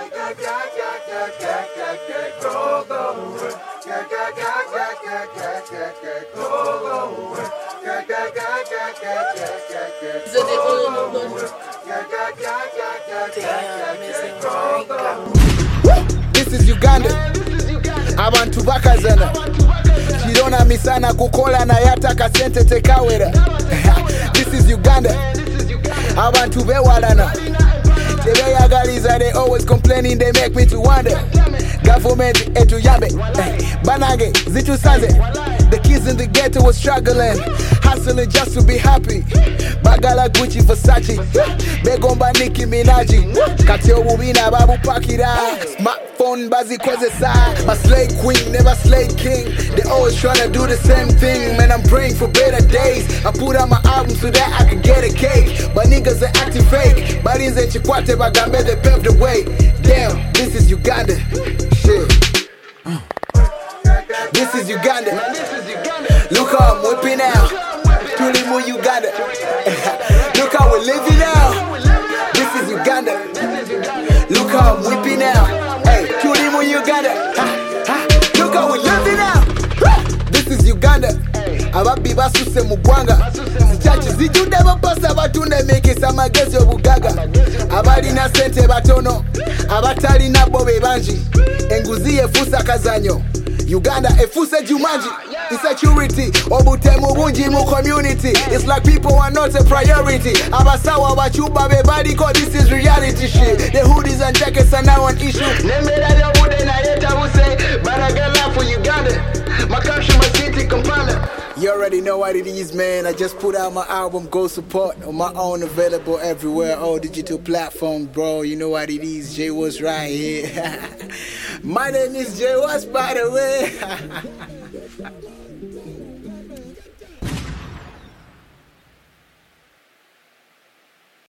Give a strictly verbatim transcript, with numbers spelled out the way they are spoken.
This is Uganda. Abantu bakazana. Chirona misana kukola na yataka sente tekawera. This is Uganda. Abantu bewalana. Tebeyagaliza, they always complaining, they make me to wonder. Government etu yambe, banage zitu sanze. The kids in the ghetto was struggling, hustling just to be happy. Bagala Gucci Versace, begomba Nicki Minaji. Katio bubina babu pakira. Smartphone bazi koze sa. My slave queen never slave king. They always tryna do the same thing. Man, I'm praying for better days. I put out my album so that I could get a cake. But niggas are acting fake. Bodies and chikwate bagambe, they paved the way. Damn, this is Uganda. Shit. This is Uganda. Look how I'm whipping out. Tulimu Uganda. Look how we're living out. This is Uganda. Look how I'm whipping out. Hey, Tulimu Uganda. Ha, ha. Look how we're living out. This is Uganda. Ababi basuse mugwanga. Zichachi zijude bapasa batunde mekesa magezi obugaga. Abali na sente batono. Abatali na bobe banji. Enguzi efusa kazanyo. Uganda efusa jumanji. Insecurity obutemu bunji mu community. It's like people are not a priority. Abasawa bachuba bebadi cause this is reality shit. The hoodies and jackets are now an issue. Nembera ya bude na yeta use. Baragala for Uganda. My country, my city, Kampala. You already know what it is, man. I just put out my album, Go Support, on my own, available everywhere, all digital platforms, bro. You know what it is. Jay was right here. My name is Jay Was, by the way.